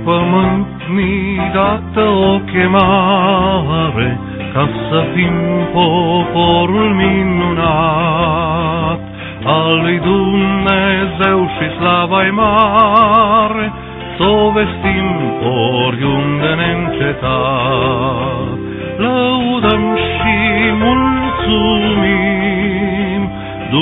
pământ mi-i dată o chemare, ca să fim poporul minunat al lui Dumnezeu și slava-i mare, s-o vestim oriunde neîncetat. Lăudăm și mulțumim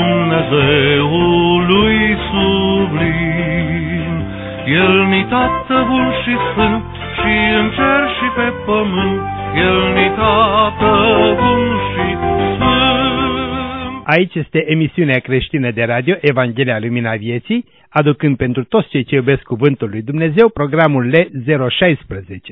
Dumnezeului sublim. El-ni Tată bun și sfânt, și în cer și pe pământ, El-ni Tată bun și sfânt. Aici este emisiunea creștină de radio Evanghelia Lumina Vieții, aducând pentru toți cei ce iubesc Cuvântul lui Dumnezeu programul L016.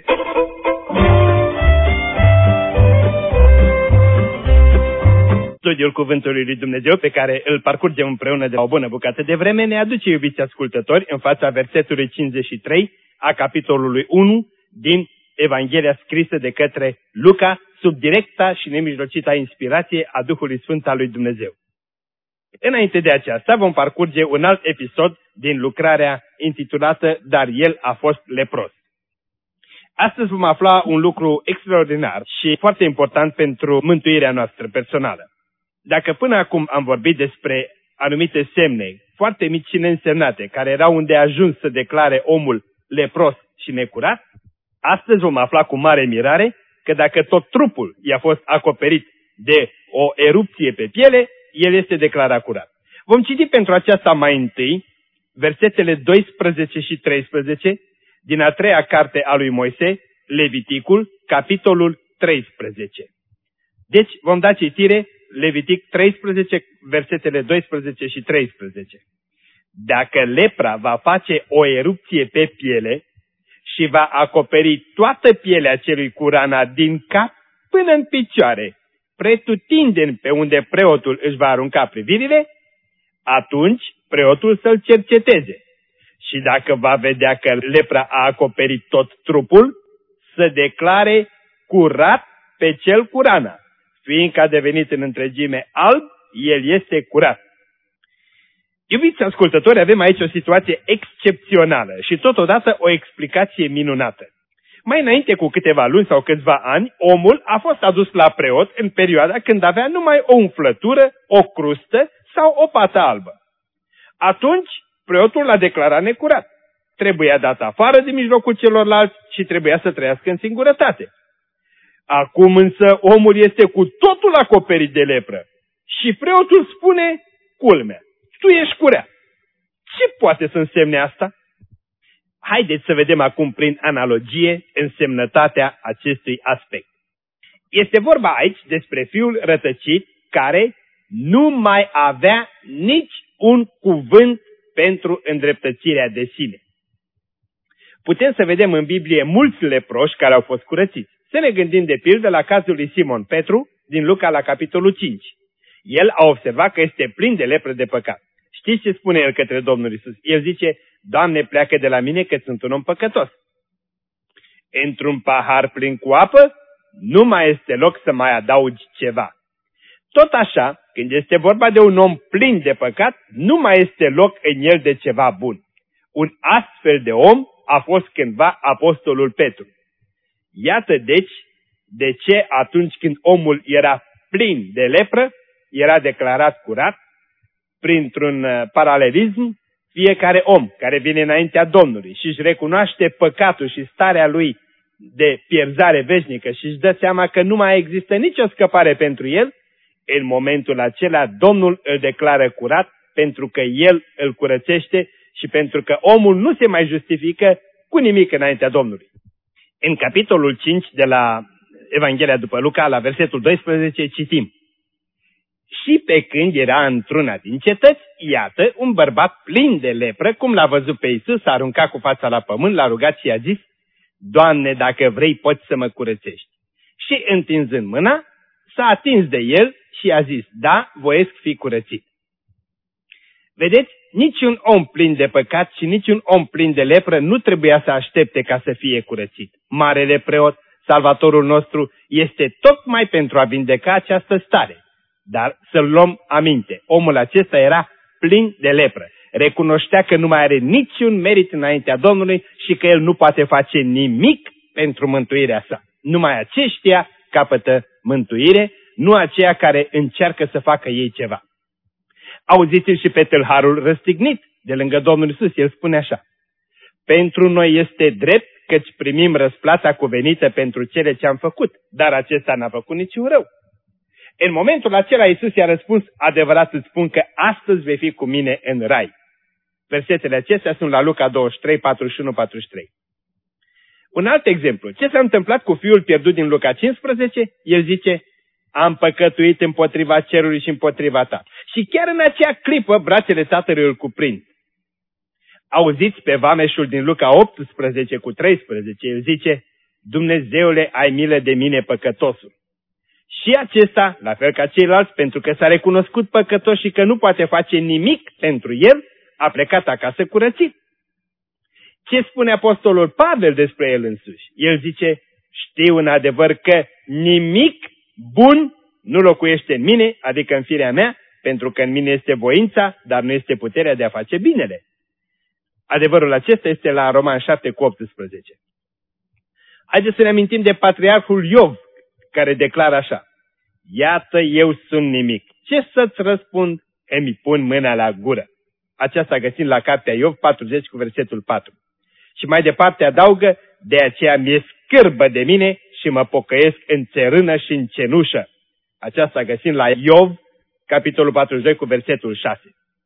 Studiul Cuvântului lui Dumnezeu, pe care îl parcurgem împreună de o bună bucată de vreme, ne aduce, iubiți ascultători, în fața versetului 53 a capitolului 1 din Evanghelia scrisă de către Luca, sub directa și nemijlocita inspirație a Duhului Sfânt al lui Dumnezeu. Înainte de aceasta vom parcurge un alt episod din lucrarea intitulată Dar el a fost lepros. Astăzi vom afla un lucru extraordinar și foarte important pentru mântuirea noastră personală. Dacă până acum am vorbit despre anumite semne foarte mici și neînsemnate, care erau îndeajuns să declare omul lepros și necurat, astăzi vom afla cu mare mirare că dacă tot trupul i-a fost acoperit de o erupție pe piele, el este declarat curat. Vom citi pentru aceasta mai întâi versetele 12 și 13 din a treia carte a lui Moise, Leviticul, capitolul 13. Deci vom da citire Levitic 13, versetele 12 și 13. Dacă lepra va face o erupție pe piele și va acoperi toată pielea celui cu rana din cap până în picioare, pretutindeni pe unde preotul își va arunca privirile, atunci preotul să-l cerceteze. Și dacă va vedea că lepra a acoperit tot trupul, să declare curat pe cel cu rana. Fiindcă a devenit în întregime alb, el este curat. Iubiți ascultători, avem aici o situație excepțională și totodată o explicație minunată. Mai înainte, cu câteva luni sau câțiva ani, omul a fost adus la preot în perioada când avea numai o umflătură, o crustă sau o pată albă. Atunci, preotul l-a declarat necurat. Trebuia dat afară din mijlocul celorlalți și trebuia să trăiască în singurătate. Acum însă omul este cu totul acoperit de lepră și preotul spune, culmea, tu ești curat. Ce poate să însemne asta? Haideți să vedem acum prin analogie însemnătatea acestui aspect. Este vorba aici despre fiul rătăcit care nu mai avea nici un cuvânt pentru îndreptățirea de sine. Putem să vedem în Biblie mulți leproși care au fost curățiți. Să ne gândim de pildă la cazul lui Simon Petru din Luca la capitolul 5. El a observat că este plin de lepră de păcat. Știți ce spune el către Domnul Iisus? El zice, Doamne, pleacă de la mine că sunt un om păcătos. Într-un pahar plin cu apă, nu mai este loc să mai adaugi ceva. Tot așa, când este vorba de un om plin de păcat, nu mai este loc în el de ceva bun. Un astfel de om a fost cândva apostolul Petru. Iată deci de ce atunci când omul era plin de lepră, era declarat curat. Printr-un paralelism, fiecare om care vine înaintea Domnului și își recunoaște păcatul și starea lui de pierzare veșnică și își dă seama că nu mai există nicio scăpare pentru el, în momentul acela Domnul îl declară curat pentru că el îl curățește și pentru că omul nu se mai justifică cu nimic înaintea Domnului. În capitolul 5 de la Evanghelia după Luca, la versetul 12, citim. Și pe când era într-una din cetăți, iată, un bărbat plin de lepră, cum l-a văzut pe Iisus, s-a aruncat cu fața la pământ, l-a rugat și i-a zis, Doamne, dacă vrei, poți să mă curățești. Și întinzând mâna, s-a atins de el și i-a zis, da, voiesc fi curățit. Vedeți, niciun om plin de păcat și niciun om plin de lepră nu trebuia să aștepte ca să fie curățit. Marele preot, Salvatorul nostru, este tocmai pentru a vindeca această stare. Dar să-l luăm aminte, omul acesta era plin de lepră. recunoștea că nu mai are niciun merit înaintea Domnului și că el nu poate face nimic pentru mântuirea sa. Numai aceștia capătă mântuire, nu aceia care încearcă să facă ei ceva. Auziți-l și pe tâlharul răstignit de lângă Domnul Iisus, el spune așa: pentru noi este drept căci primim răsplata cuvenită pentru cele ce am făcut, dar acesta n-a făcut niciun rău. În momentul acela Iisus i-a răspuns: adevărat îți spun că astăzi vei fi cu mine în rai. Versetele acestea sunt la Luca 23, 41-43. Un alt exemplu. Ce s-a întâmplat cu fiul pierdut din Luca 15? El zice: am păcătuit împotriva cerului și împotriva ta. Și chiar în acea clipă brațele tatălui îl cuprind. Auziți pe vameșul din Luca 18 cu 13, el zice: Dumnezeule, ai milă de mine, păcătosul. Și acesta, la fel ca ceilalți, pentru că s-a recunoscut păcătos și că nu poate face nimic pentru el, a plecat acasă curățit. Ce spune apostolul Pavel despre el însuși? El zice: știu în adevăr că nimic bun nu locuiește în mine, adică în firea mea, pentru că în mine este voința, dar nu este puterea de a face binele. Adevărul acesta este la Roman 7 cu 18. Haideți să ne amintim de patriarhul Iov, care declară așa: iată, eu sunt nimic. Ce să-ți răspund? Îmi pun mâna la gură. Aceasta găsim la cartea Iov 40 cu versetul 4. Și mai departe adaugă: de aceea mi-e scârbă de mine și mă pocăiesc în țărână și în cenușă. Aceasta găsim la Iov, capitolul 42 cu versetul 6.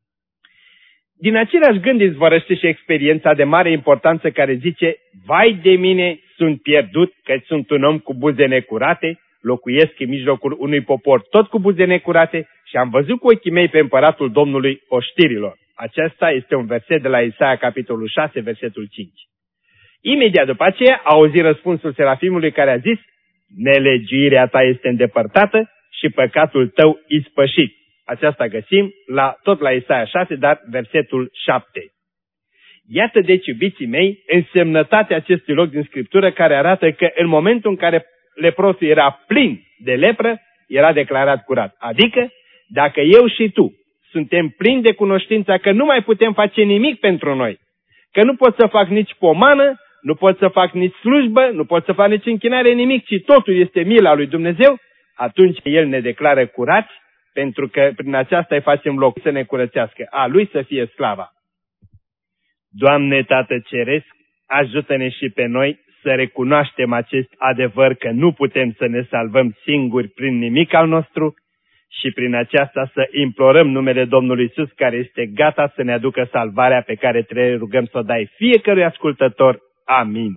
Din același gând izvorăște și experiența de mare importanță care zice: vai de mine, sunt pierdut, că sunt un om cu buze necurate, locuiesc în mijlocul unui popor tot cu buze necurate și am văzut cu ochii mei pe împăratul Domnului oștirilor. Acesta este un verset de la Isaia, capitolul 6, versetul 5. Imediat după aceea a auzit răspunsul serafimului care a zis: nelegiuirea ta este îndepărtată și păcatul tău ispășit. Aceasta găsim tot la Isaia 6, dar versetul 7. Iată deci, iubiții mei, însemnătatea acestui loc din Scriptură care arată că în momentul în care leprosul era plin de lepră, era declarat curat. Adică, dacă eu și tu suntem plini de cunoștința că nu mai putem face nimic pentru noi, că nu pot să fac nici pomană, nu pot să fac nici slujbă, nu pot să fac nici închinare, nimic, ci totul este mila lui Dumnezeu, atunci El ne declară curați, pentru că prin aceasta îi facem loc să ne curățească, a Lui să fie slava. Doamne Tată Ceresc, ajută-ne și pe noi să recunoaștem acest adevăr că nu putem să ne salvăm singuri prin nimic al nostru și prin aceasta să implorăm numele Domnului Iisus, care este gata să ne aducă salvarea pe care te rugăm să o dai fiecărui ascultător. Amin.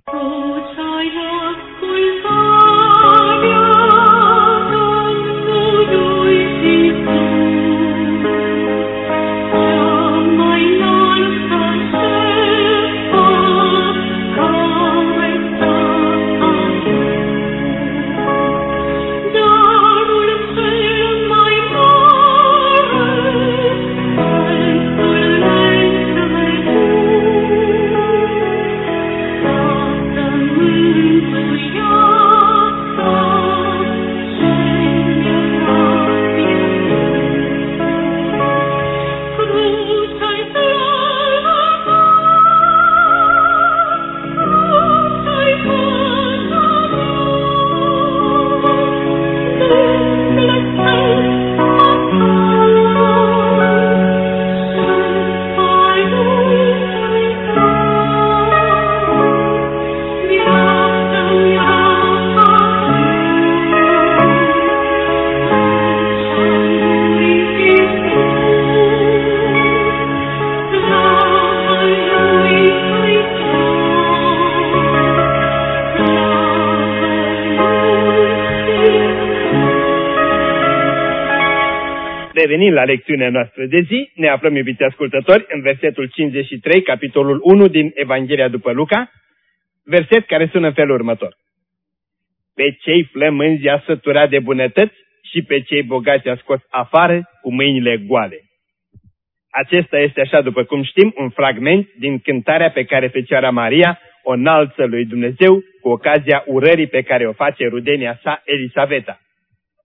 Revenind la lecțiunea noastră de zi, ne aflăm, iubiți ascultători, în versetul 53, capitolul 1 din Evanghelia după Luca, verset care sună în felul următor: pe cei flămânzi a săturat de bunătăți și pe cei bogați a scos afară cu mâinile goale. Acesta este, așa după cum știm, un fragment din cântarea pe care Fecioara Maria o înalță lui Dumnezeu cu ocazia urării pe care o face rudenia sa Elisaveta.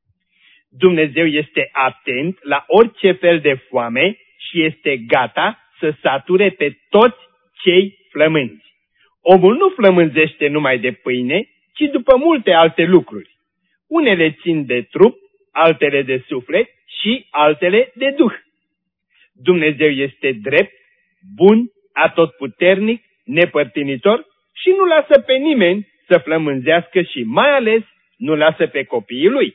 Dumnezeu este atent la orice fel de foame și este gata să sature pe toți cei flămânzi. Omul nu flămânzește numai de pâine, ci după multe alte lucruri. Unele țin de trup, altele de suflet și altele de duh. Dumnezeu este drept, bun, atotputernic, nepărtinitor și nu lasă pe nimeni să flămânzească și mai ales nu lasă pe copiii lui.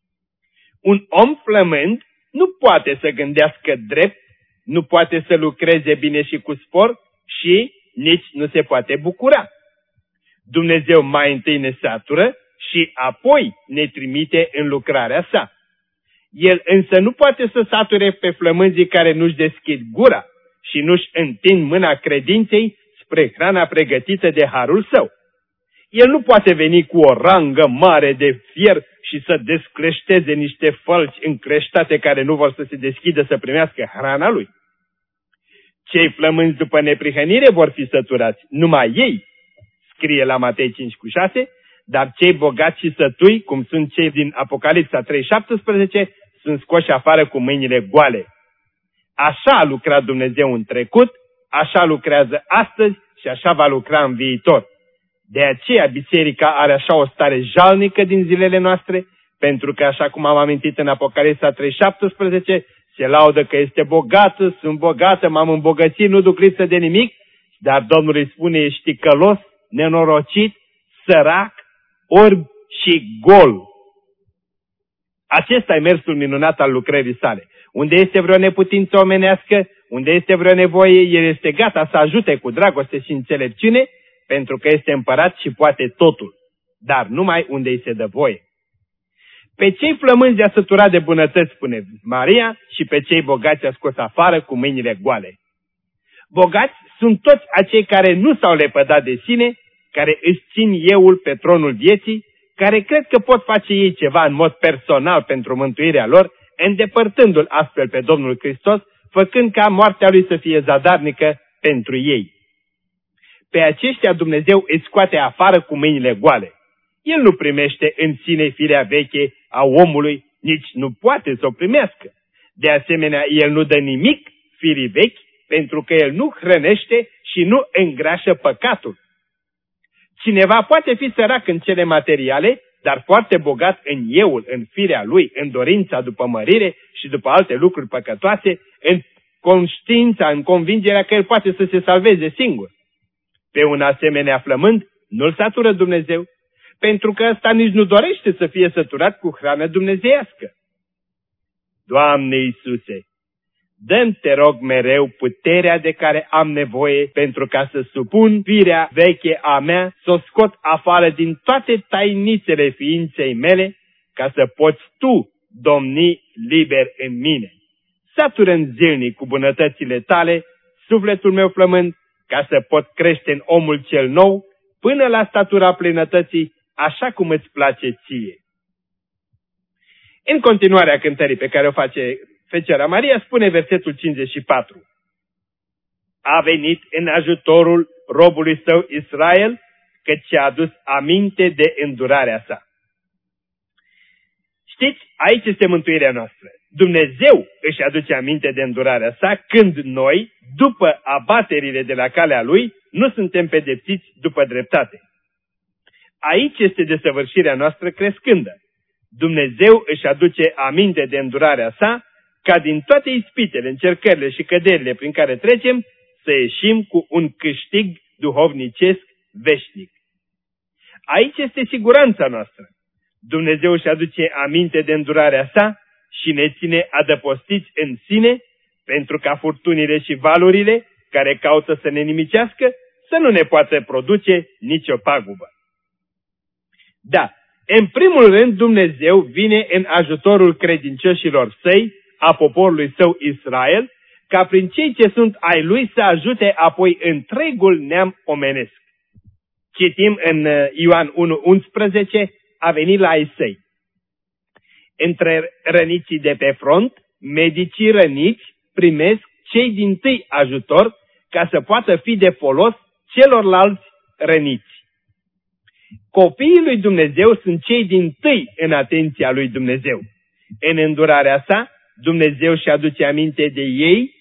Un om flămând nu poate să gândească drept, nu poate să lucreze bine și cu spor și nici nu se poate bucura. Dumnezeu mai întâi ne satură și apoi ne trimite în lucrarea sa. El însă nu poate să sature pe flămânzii care nu-și deschid gura și nu-și întind mâna credinței spre hrana pregătită de harul său. El nu poate veni cu o rangă mare de fier și să descleșteze niște fălci încleștate care nu vor să se deschidă să primească hrana lui. Cei flămânzi după neprihănire vor fi săturați, numai ei, scrie la Matei 5:6, dar cei bogați și sătui, cum sunt cei din Apocalipsa 3:17, sunt scoși afară cu mâinile goale. Așa a lucrat Dumnezeu în trecut, așa lucrează astăzi și așa va lucra în viitor. De aceea biserica are așa o stare jalnică din zilele noastre, pentru că, așa cum am amintit în Apocalipsa 3:17, se laudă că este bogată, sunt bogată, m-am îmbogățit, nu duc lipsă de nimic, dar Domnul îi spune, ești ticălos, nenorocit, sărac, orb și gol. Acesta e mersul minunat al lucrării sale. Unde este vreo neputință omenească, unde este vreo nevoie, el este gata să ajute cu dragoste și înțelepciune, pentru că este împărat și poate totul, dar numai unde îi se dă voie. Pe cei flămânzi a săturat de bunătăți, spune Maria, și pe cei bogați a scos afară cu mâinile goale. Bogați sunt toți acei care nu s-au lepădat de sine, care își țin euul pe tronul vieții, care cred că pot face ei ceva în mod personal pentru mântuirea lor, îndepărtându-L astfel pe Domnul Hristos, făcând ca moartea Lui să fie zadarnică pentru ei. Pe aceștia Dumnezeu îi scoate afară cu mâinile goale. El nu primește în sine firea veche a omului, nici nu poate să o primească. De asemenea, El nu dă nimic firii vechi, pentru că El nu hrănește și nu îngrașă păcatul. Cineva poate fi sărac în cele materiale, dar foarte bogat în euul, în firea lui, în dorința după mărire și după alte lucruri păcătoase, în conștiința, în convingerea că el poate să se salveze singur. Pe un asemenea flămând nu-l satură Dumnezeu, pentru că ăsta nici nu dorește să fie săturat cu hrană dumnezeiască. Doamne Iisuse, dă-mi, te rog, mereu puterea de care am nevoie pentru ca să supun firea veche a mea, să o scot afară din toate tainițele ființei mele, ca să poți Tu domni liber în mine. Satură-mi zilnic cu bunătățile Tale sufletul meu flămând, ca să pot crește în omul cel nou, până la statura plinătății, așa cum îți place Ție. În continuarea cântării pe care o face Fecioara Maria, spune versetul 54. A venit în ajutorul robului său Israel, căci și-a adus aminte de îndurarea sa. Știți, aici este mântuirea noastră. Dumnezeu își aduce aminte de îndurarea sa când noi, după abaterile de la calea Lui, nu suntem pedepsiți după dreptate. Aici este desăvârșirea noastră crescândă. Dumnezeu își aduce aminte de îndurarea sa, ca din toate ispitele, încercările și căderile prin care trecem, să ieșim cu un câștig duhovnicesc veșnic. Aici este siguranța noastră. Dumnezeu își aduce aminte de îndurarea sa și ne ține adăpostiți în sine, pentru ca furtunile și valurile, care caută să ne nimicească, să nu ne poată produce nicio pagubă. Da, în primul rând Dumnezeu vine în ajutorul credincioșilor săi, a poporului său Israel, ca prin cei ce sunt ai lui să ajute apoi întregul neam omenesc. Citim în Ioan 1:11, a venit la ai săi. Între rănicii de pe front, medicii răniți primesc cei dintâi ajutor ca să poată fi de folos celorlalți răniți. Copiii lui Dumnezeu sunt cei dintâi în atenția lui Dumnezeu. În îndurarea sa, Dumnezeu și aduce aminte de ei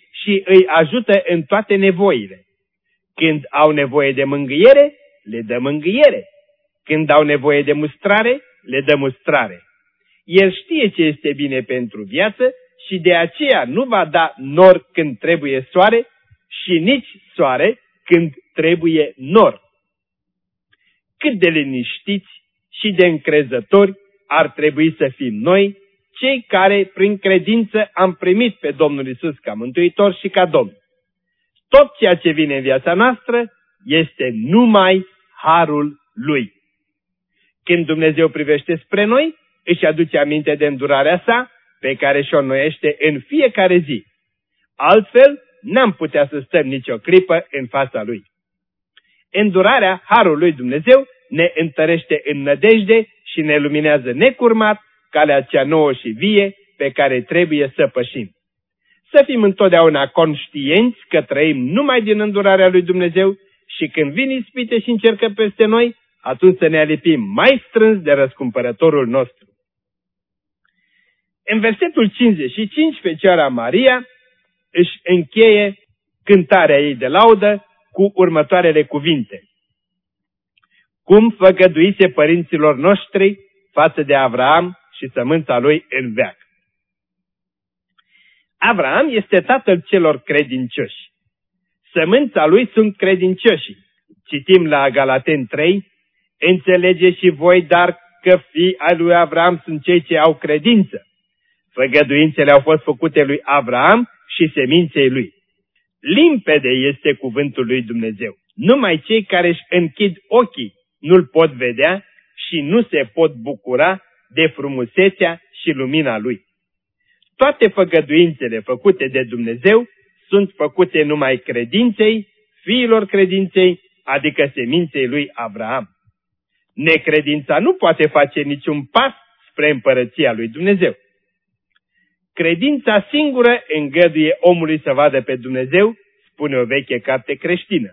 și îi ajută în toate nevoile. Când au nevoie de mângâiere, le dă mângâiere. Când au nevoie de mustrare, le dă mustrare. El știe ce este bine pentru viață și de aceea nu va da nor când trebuie soare și nici soare când trebuie nor. Cât de liniștiți și de încrezători ar trebui să fim noi, cei care prin credință am primit pe Domnul Iisus ca Mântuitor și ca Domn. Tot ceea ce vine în viața noastră este numai harul Lui. Când Dumnezeu privește spre noi, își aduce aminte de îndurarea sa, pe care și-o înnoiește în fiecare zi. Altfel, n-am putea să stăm nicio clipă în fața Lui. Îndurarea harului lui Dumnezeu ne întărește în nădejde și ne luminează necurmat calea cea nouă și vie pe care trebuie să pășim. Să fim întotdeauna conștienți că trăim numai din îndurarea lui Dumnezeu și când vin ispite și încercă peste noi, atunci să ne alipim mai strâns de răscumpărătorul nostru. În versetul 55, Fecioara Maria își încheie cântarea ei de laudă cu următoarele cuvinte. Cum făgăduise părinților noștri față de Avraam și sămânța lui în veac. Avraam este tatăl celor credincioși. Sămânța lui sunt credincioși. Citim la Galateni 3, înțelege și voi dar că fii ai lui Avraam sunt cei ce au credință. Făgăduințele au fost făcute lui Avraam și seminței lui. Limpede este cuvântul lui Dumnezeu. Numai cei care își închid ochii nu-l pot vedea și nu se pot bucura de frumusețea și lumina lui. Toate făgăduințele făcute de Dumnezeu sunt făcute numai credinței, fiilor credinței, adică seminței lui Avraam. Necredința nu poate face niciun pas spre împărăția lui Dumnezeu. Credința singură îngăduie omului să vadă pe Dumnezeu, spune o veche carte creștină.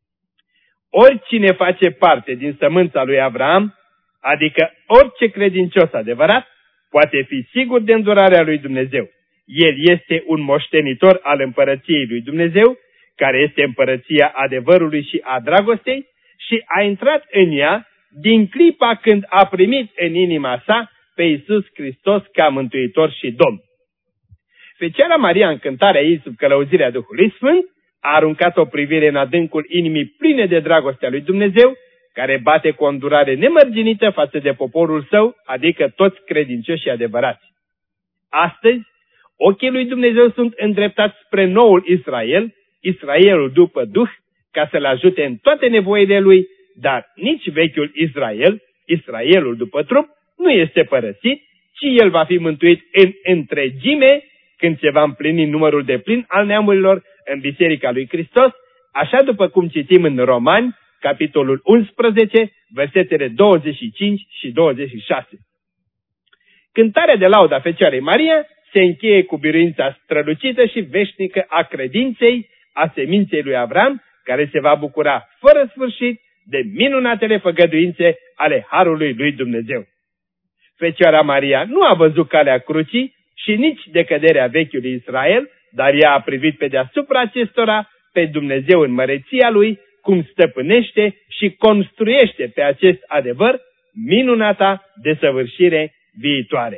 Oricine face parte din sămânța lui Avraam, adică orice credincios adevărat, poate fi sigur de îndurarea lui Dumnezeu. El este un moștenitor al împărăției lui Dumnezeu, care este împărăția adevărului și a dragostei, și a intrat în ea din clipa când a primit în inima sa pe Iisus Hristos ca Mântuitor și Domn. Fecioara Maria, în cântarea ei sub călăuzirea Duhului Sfânt, a aruncat o privire în adâncul inimii pline de dragostea lui Dumnezeu, care bate cu o îndurare nemărginită față de poporul său, adică toți credincioși și adevărați. Astăzi, ochii lui Dumnezeu sunt îndreptați spre noul Israel, Israelul după Duh, ca să-l ajute în toate nevoile lui, dar nici vechiul Israel, Israelul după trup, nu este părăsit, ci el va fi mântuit în întregime când se va împlini numărul deplin al neamurilor în Biserica lui Hristos, așa după cum citim în Romani, capitolul 11, versetele 25 și 26. Cântarea de lauda Fecioarei Maria se încheie cu biruința strălucită și veșnică a credinței, a seminței lui Avram, care se va bucura fără sfârșit de minunatele făgăduințe ale harului lui Dumnezeu. Fecioara Maria nu a văzut calea crucii și nici decăderea vechiului Israel, dar ea a privit pe deasupra acestora pe Dumnezeu în măreția lui, cum stăpânește și construiește pe acest adevăr minunata desăvârșire viitoare.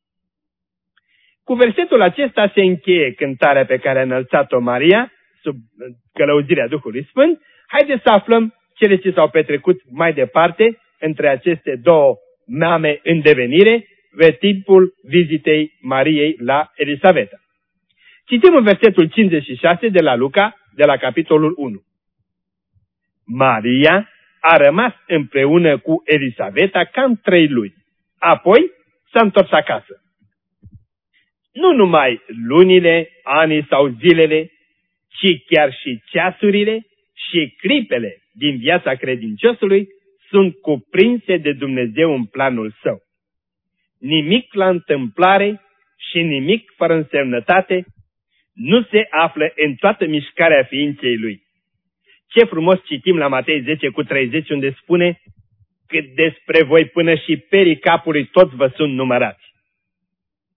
Cu versetul acesta se încheie cântarea pe care a înălțat-o Maria, sub călăuzirea Duhului Sfânt. Haideți să aflăm cele ce s-au petrecut mai departe între aceste două mame în devenire, pe timpul vizitei Mariei la Elisaveta. Citim în versetul 56 de la Luca, de la capitolul 1. Maria a rămas împreună cu Elisaveta cam 3 luni. Apoi s-a întors acasă. Nu numai lunile, anii sau zilele, ci chiar și ceasurile și clipele din viața credinciosului sunt cuprinse de Dumnezeu în planul său. Nimic la întâmplare și nimic fără însemnătate nu se află în toată mișcarea ființei lui. Ce frumos citim la Matei 10:30, unde spune: cât despre voi până și perii capului toți vă sunt numărați.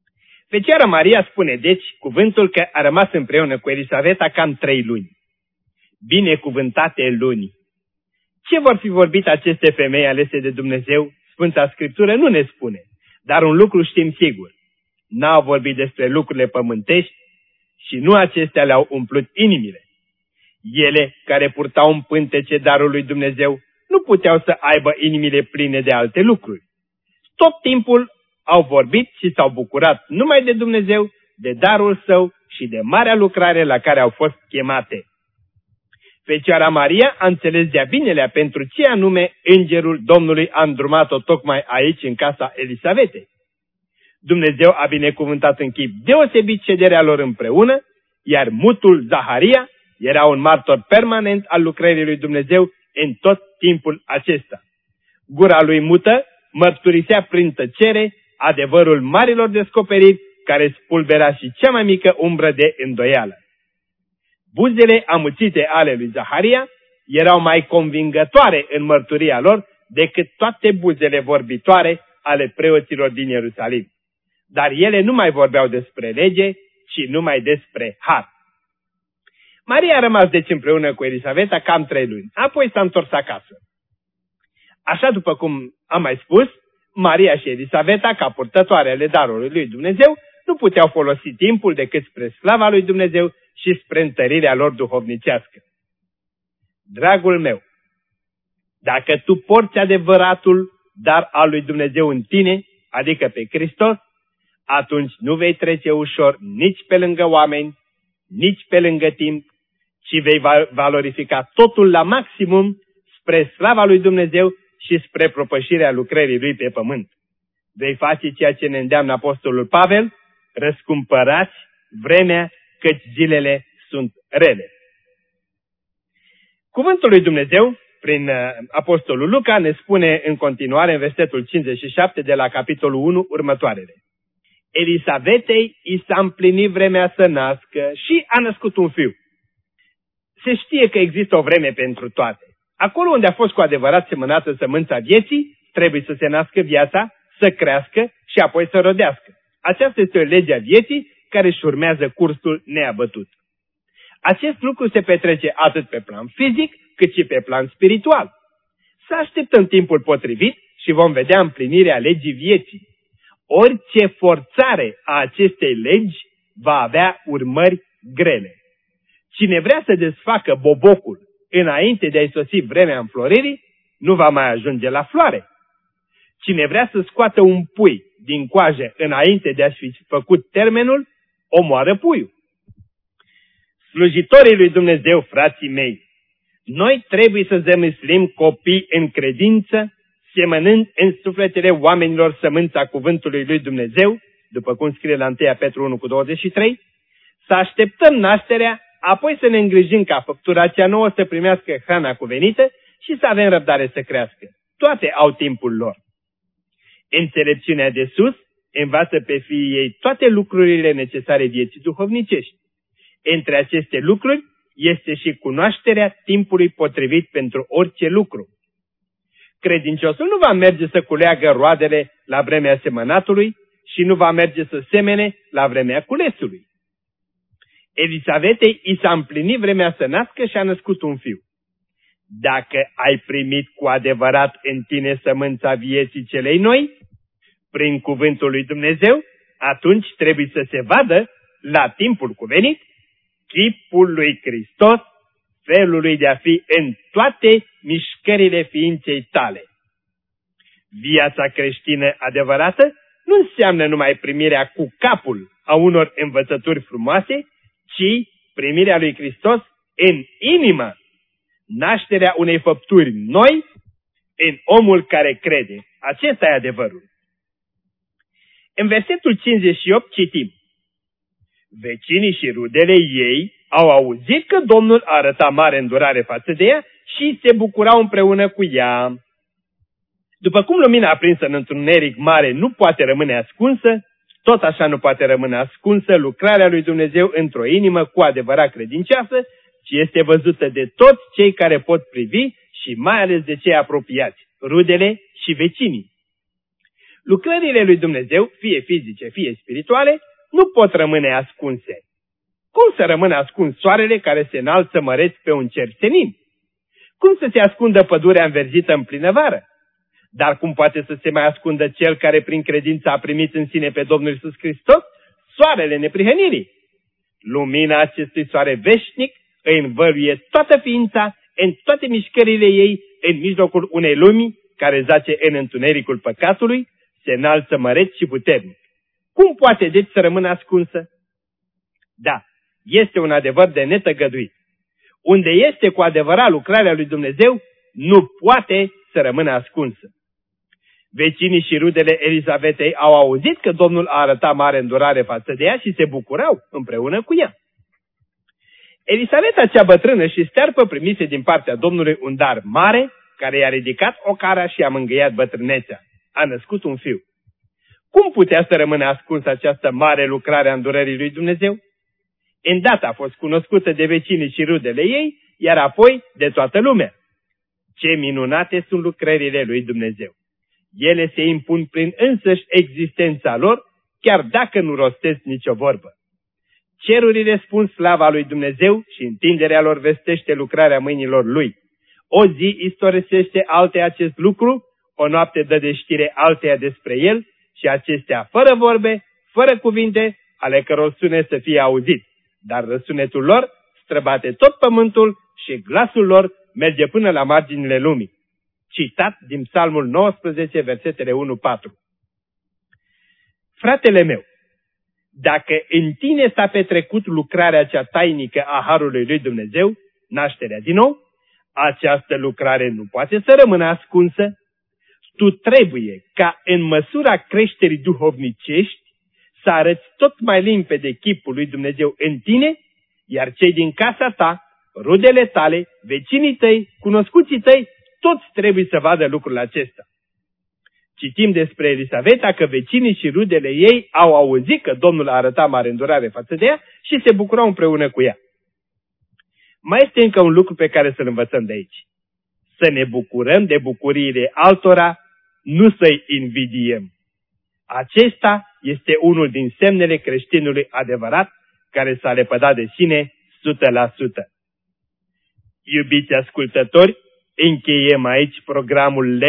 Fecioara Maria spune deci cuvântul că a rămas împreună cu Elisaveta cam 3 luni. Binecuvântate luni! Ce vor fi vorbit aceste femei alese de Dumnezeu? Sfânta Scriptură nu ne spune, dar un lucru știm sigur. N-au vorbit despre lucrurile pământești și nu acestea le-au umplut inimile. Ele, care purtau în pântece darul lui Dumnezeu, nu puteau să aibă inimile pline de alte lucruri. Tot timpul au vorbit și s-au bucurat numai de Dumnezeu, de darul său și de marea lucrare la care au fost chemate. Fecioara Maria a înțeles de-a binelea pentru ce anume îngerul Domnului a îndrumat-o tocmai aici, în casa Elisavetei. Dumnezeu a binecuvântat în chip deosebit șederea lor împreună, iar mutul Zaharia era un martor permanent al lucrării lui Dumnezeu în tot timpul acesta. Gura lui mută mărturisea prin tăcere adevărul marilor descoperiri care spulbera și cea mai mică umbră de îndoială. Buzele amuțite ale lui Zaharia erau mai convingătoare în mărturia lor decât toate buzele vorbitoare ale preoților din Ierusalim. Dar ele nu mai vorbeau despre lege, ci numai despre har. Maria a rămas deci împreună cu Elisaveta cam 3 luni, apoi s-a întors acasă. Așa după cum am mai spus, Maria și Elisaveta, ca purtătoare ale darului lui Dumnezeu, nu puteau folosi timpul decât spre slava lui Dumnezeu și spre întărirea lor duhovnicească. Dragul meu, dacă tu porți adevăratul dar al lui Dumnezeu în tine, adică pe Hristos, atunci nu vei trece ușor nici pe lângă oameni, nici pe lângă timp, ci vei valorifica totul la maximum spre slava lui Dumnezeu și spre propășirea lucrării lui pe pământ. Vei face ceea ce ne îndeamnă apostolul Pavel: răscumpărați vremea, căci zilele sunt rele. Cuvântul lui Dumnezeu, prin apostolul Luca, ne spune în continuare în versetul 57 de la capitolul 1 următoarele. Elisavetei i s-a împlinit vremea să nască și a născut un fiu. Se știe că există o vreme pentru toate. Acolo unde a fost cu adevărat semănată sămânța vieții, trebuie să se nască viața, să crească și apoi să rodească. Aceasta este o lege a vieții care își urmează cursul neabătut. Acest lucru se petrece atât pe plan fizic, cât și pe plan spiritual. Să așteptăm timpul potrivit și vom vedea împlinirea legii vieții. Orice forțare a acestei legi va avea urmări grele. Cine vrea să desfacă bobocul înainte de a-i sosi vremea înfloririi, nu va mai ajunge la floare. Cine vrea să scoată un pui din coajă înainte de a-și fi făcut termenul, omoară puiul. Slujitorii lui Dumnezeu, frații mei, noi trebuie să zămislim copii în credință, semănând în sufletele oamenilor sămânța cuvântului lui Dumnezeu, după cum scrie la 1 Petru 1:23, să așteptăm nașterea, apoi să ne îngrijim ca făptura cea nouă să primească hrana cuvenită și să avem răbdare să crească. Toate au timpul lor. Înțelepciunea de sus învață pe fiii ei toate lucrurile necesare vieții duhovnicești. Între aceste lucruri este și cunoașterea timpului potrivit pentru orice lucru. Credinciosul nu va merge să culeagă roadele la vremea semănatului și nu va merge să semene la vremea culesului. Elisavetei i s-a împlinit vremea să nască și a născut un fiu. Dacă ai primit cu adevărat în tine sămânța vieții celei noi, prin cuvântul lui Dumnezeu, atunci trebuie să se vadă, la timpul cuvenit, chipul lui Hristos, felul lui de a fi în toate mișcările ființei tale. Viața creștină adevărată nu înseamnă numai primirea cu capul a unor învățături frumoase, ci primirea lui Hristos în inimă, nașterea unei făpturi noi în omul care crede. Acesta e adevărul. În versetul 58 citim: vecinii și rudele ei au auzit că Domnul arăta mare îndurare față de ea și se bucurau împreună cu ea. După cum lumina aprinsă în întuneric mare nu poate rămâne ascunsă, tot așa nu poate rămâne ascunsă lucrarea lui Dumnezeu într-o inimă cu adevărat credincioasă, ci este văzută de toți cei care pot privi și mai ales de cei apropiați, rudele și vecinii. Lucrările lui Dumnezeu, fie fizice, fie spirituale, nu pot rămâne ascunse. Cum să rămână ascuns soarele care se înalță măreț pe un cer senin? Cum să se ascundă pădurea înverzită în plină vară? Dar cum poate să se mai ascundă cel care prin credință a primit în sine pe Domnul Iisus Hristos, soarele neprihănirii? Lumina acestui soare veșnic îi învăluie toată ființa în toate mișcările ei în mijlocul unei lumi care zace în întunericul păcatului, se înalță măreț și puternic. Cum poate deci să rămână ascunsă? Da, este un adevăr de netăgăduit. Unde este cu adevărat lucrarea lui Dumnezeu, nu poate să rămână ascunsă. Vecinii și rudele Elisavetei au auzit că Domnul a arătat mare îndurare față de ea și se bucurau împreună cu ea. Elisaveta cea bătrână și stearpă primise din partea Domnului un dar mare, care i-a ridicat ocara și a mângâiat bătrânețea. A născut un fiu. Cum putea să rămână ascunsă această mare lucrare a îndurării lui Dumnezeu? Îndată a fost cunoscută de vecinii și rudele ei, iar apoi de toată lumea. Ce minunate sunt lucrările lui Dumnezeu! Ele se impun prin însăși existența lor, chiar dacă nu rostesc nicio vorbă. Cerurile spun slava lui Dumnezeu și întinderea lor vestește lucrarea mâinilor lui. O zi istorisește alteia acest lucru, o noapte dă de știre alteia despre el și acestea fără vorbe, fără cuvinte, ale căror sunet să fie auzit. Dar răsunetul lor străbate tot pământul și glasul lor merge până la marginile lumii. Citat din Psalmul 19, versetele 1-4. Fratele meu, dacă în tine s-a petrecut lucrarea cea tainică a harului lui Dumnezeu, nașterea din nou, această lucrare nu poate să rămână ascunsă. Tu trebuie ca în măsura creșterii duhovnicești să arăți tot mai limpede chipul lui Dumnezeu în tine, iar cei din casa ta, rudele tale, vecinii tăi, cunoscuții tăi, toți trebuie să vadă lucrul acesta. Citim despre Elisaveta că vecinii și rudele ei au auzit că Domnul a arătat mare îndurare față de ea și se bucurau împreună cu ea. Mai este încă un lucru pe care să-l învățăm de aici. Să ne bucurăm de bucuriile altora, nu să-i invidiem. Acesta este unul din semnele creștinului adevărat, care s-a lepădat de sine 100%. Iubiți ascultători, încheiem aici programul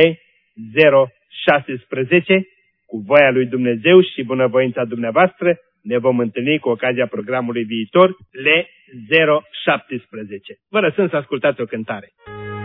L016. Cu voia lui Dumnezeu și bunăvoința dumneavoastră ne vom întâlni cu ocazia programului viitor L017. Vă lăsăm să ascultați o cântare.